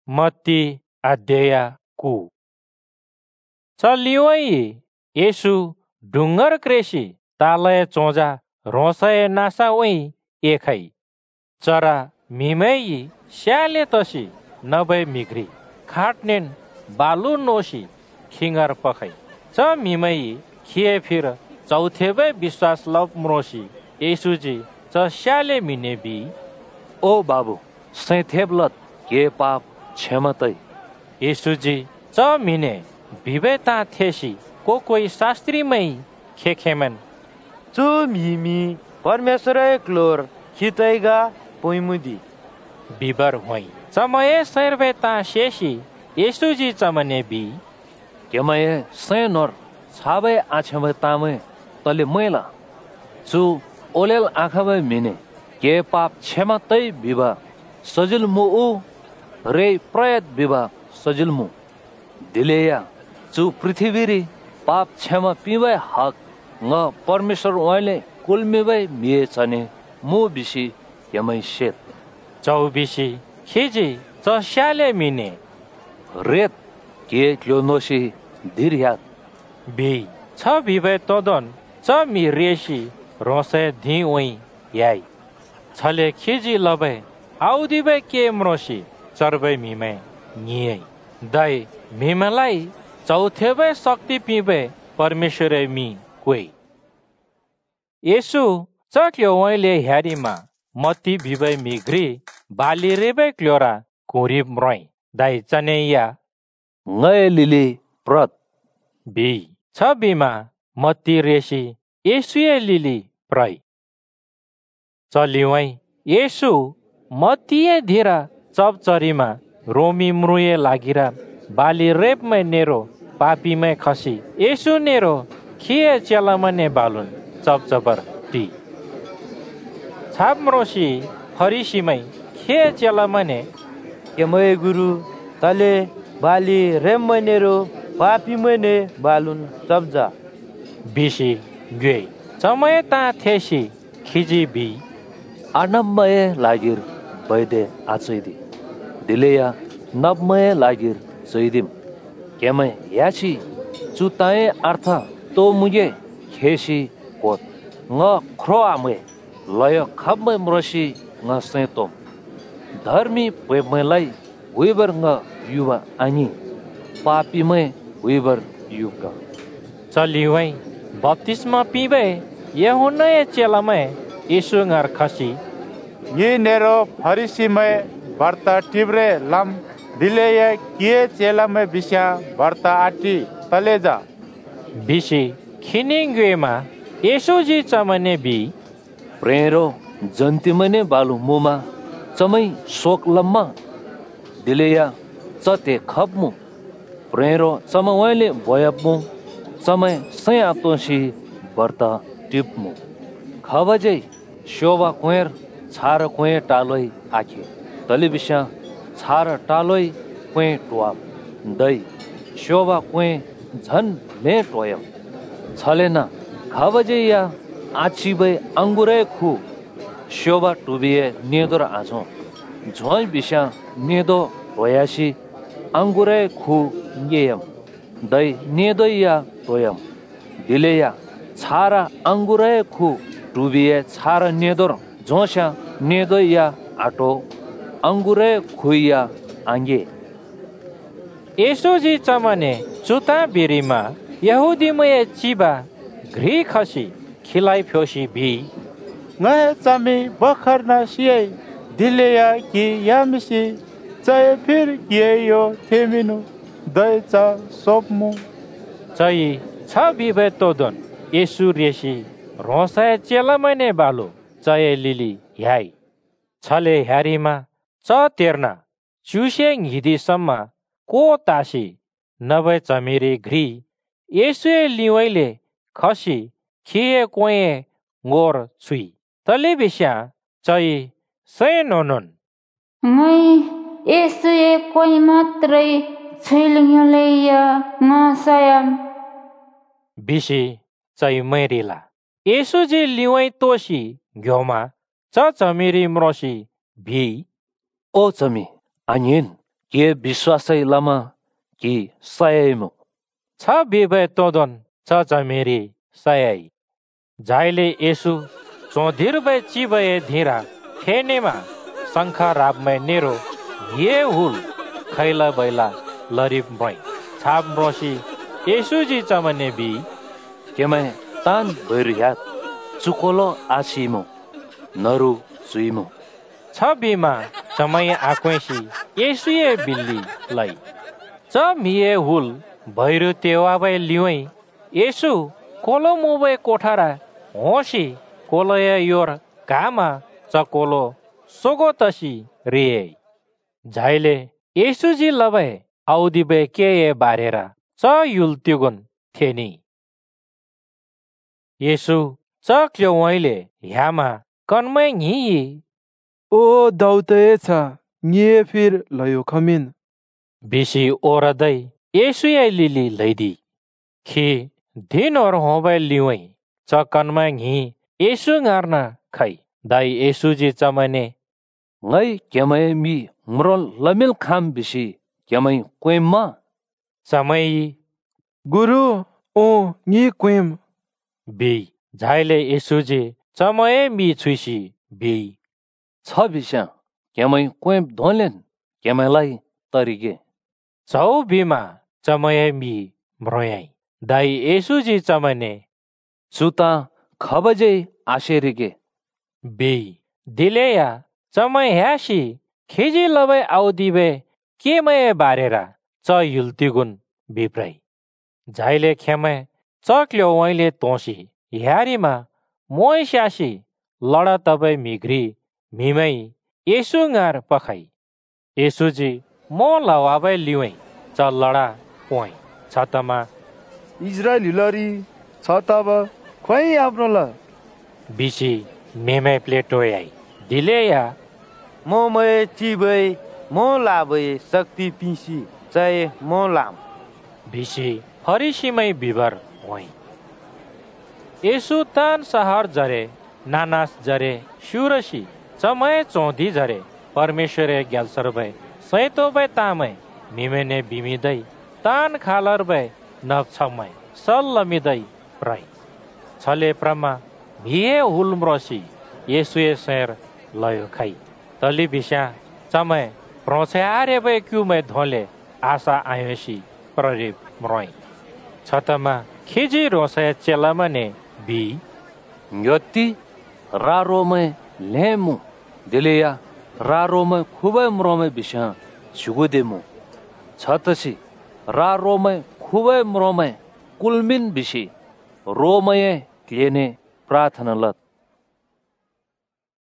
Mati adaya ku. Chaliwai Yesu dungar kresi talaya chonja rosaya nasa wai ekai. Chara mimai syale tosi nabai migri. Khatnen balu nosi खिंगार पखै च मिमै खिए फिर चौथेबै विश्वास लप म्रोसी येसुजी च स्याले मिने B O बाबु सैथेबलत के पाप क्षमतै येसुजी च मिने विवेता थेसी कोही शास्त्रीमै खेखेमन चु मिमी परमेश्वरै क्लोर खितैगा पोइमुदी बिबर होई चमये सर्वेता शेसी येसुजी चमने बी केमये सैनर छाबै आछमै तामै तले मैला चु ओलेल आखाबै मिने के पाप क्षमा तै बिबा सजिल मु उ रे प्रयत बिबा सजिल मु दिलेया चु पृथ्वीरी पाप क्षमा पिबै हक न परमेश्वर वाले कुलमिबै मिए छने मु बिसी केमै शेत चौबिसी खिजी चस्याले मिने रेत के क्लोनोसी धीरयात बी छ बिबे तोदन च मि रेसी रोसे धी ओइ याई छले खिजी लबे आउदिबे के म्रोसी चरबे मिमे नियै दाइ मिमलाई चौथेबे शक्ति पिबे परमेश्वरै मि कोइ येसु चक्यो ओइले ह्यारीमा मती बिबे मिग्री बाली रेबे क्लोरा कोरिब म्रोइ दाइ चनेया ngay lili prat बी छ बिमा मती रेसी येसुए लिली प्रई चलिवै येसु मतीए धीरा चपचरीमा रोमी म्रुए लागिरा बाली रेपमै नेरो पापीमै खसी येसु नेरो खिए चेलामने बालुन चपचपर टी छापम्रोसी फरिसीमै खिए चेलामने केमै गुरु तले बाली रेमनेरो पापी मने बालुन चब्जा बिसी गे समय ता थेसी खिजी बी अनमय लागिर बैदे आचैदि दिलेया नबमय लागिर चैदिम केमै याची चुताए अर्थ तो मुगे खेसी कोत न ख्रोआमे लय खबमै म्रसी न सेतो धर्मी पेमैलाई वेबर न युवा अनि पापीमै वेबर युग चलिवै बत्तिस्मा पिबे यहुन्नाए चेलामै येसुङार खसी ये नेरो फरिसीमै भर्ता टिब्रे लम दिलेया किए चेलामै बिस्या भर्ता आटी तलेजा बिसी खिनिङगेमा येसुजी चमने बी प्रेरो जन्तिमने बालु मुमा चमै शोक लम्मा दिलेया चते खपमु प्रेरो चमवैले भयपमु समय सय आतोसी भर्ता टिपमु खबजै शोभा कोएर छार कोए टालोइ आखे तले बिसा छार टालोइ कोए टोआप दै शोभा कोए झन ले टोयम छलेना खबजै या आछिबै अंगुरै खु शोभा टुबिए नेदोर आछौ झोइ बिसा नेदो रोयासी अंगुरै खु येयम दै नेदोया टोयम दिलेया छारा अंगुरै खु टुबिए छारा नेदोर झोस्या नेदोया आटो अंगुरै खुया आंगे येसुजी चमने चुता बिरीमा यहुदीमय चिबा घ्री खसी खिलाइ फ्योसी भी नय चमी बखर न सिए दिलेया कि यामिसी चय फिर किए यो थेमिनु दय च सोपमु चई छ बिबे तोदन येसु रेसी रोसाय चेलामने बालो चय लिली ह्याई छले ह्यारीमा च तेर्ना चुसेङ हिदीसम्म को तासी नभए चमेरे घ्री येसुए लिवैले खसी खिए कोए ngoर छुई तले बिस्या चई सय नोनोन ngoi Yesuye koi matrai छुइलिङलेया ngasayam बिसी चई मैरिला येसुजी लिवै तोसी घ्योमा च चमेरी म्रोसी भी ओ चमी आनिन के विश्वासै लमा कि सयमु छ बिबे तोदन छ चमेरी सयाई झाइले यसु चौधिर बे चिबे धीरा खेनेमा शंखा राबमै नेरो ये हुल खैला बैला लरिब ब्रै छाप रोसी यसु जी चमने बी केमै तान भैरियात चुकोलो आसिमु नरु सुइमु छ बिमा चमय आक्वेसी यसुए बिल्ली लै च मिए हुल भैरु तेवाबै लिउै यसु कोलो मुबे कोठारा होसी कोलय योर कामा चकोलो सोगो तसी रिए झाइले यसु जी लबे आउदिबे के बारेरा च युल त्युगुन थेनी यसु च क्योवैले ह्यामा कन्मै ङी ओ दाउते छ ङे फिर लयो खमिन बिसी ओरदै यसुए लिली लैदी खि दिन और होबै लिउै च कन्मै ङी यसु ङार्ना खै दाई यसु जी चमने ngै केमै मी म्रोल लमिल खाम बिसी केमै क्वेममा समय गुरु ओ ङी क्वेम बी झाइले यसु जी चमय मी छुइसी बी छ बिस्या केमै क्वेम धोलेन केमैलाई तरिके चौ बिमा चमय मी म्रोयाई दाई यसु जी चमने सुता खबजै आशेरिके बी दिलेया चमय ह्यासी खिजी लबै आउदिबे केमय बारेरा च युल्तिगुन बिप्रै झाइले खेमै चक्ल्यो वैले तोसी ह्यारीमा मोय स्यासी लडा तबै मिग्री मिमै यसु ङार पखाई यसु जी मो लवाबै लिउै च लडा पोइ छतमा इजरायल लरी छ तब खोइ आफ्नो ल बिसी मेमै प्लेटोयाई दिलेया मोमय चिबै मो लाबै शक्ति पिसी चय मो लाम बिसी फरिसीमै बिबर होइ यसु तान सहर जरे नानास जरे सुरसी चमय चौधी जरे परमेश्वरे ग्यालसर भए सैतो भए तामै मिमेने बिमिदै तान खालर भए नभ छमै सल्लमिदै प्राइ छले प्रमा भिए हुलम्रोसी यसुए शेर लयो खाइ तली बिस्या चमय प्रोछे आरे भए क्युमै धोले आशा आयोसी प्ररिप म्रोइ छतमा खिजी रोसे चेलामने बी यति रारोमै लेमु दिलेया रारोमै खुबै म्रोमै बिस्या छुगुदेमु छतसी रारोमै खुबै म्रोमै कुलमिन बिसी रोमय क्लेने प्रार्थना लत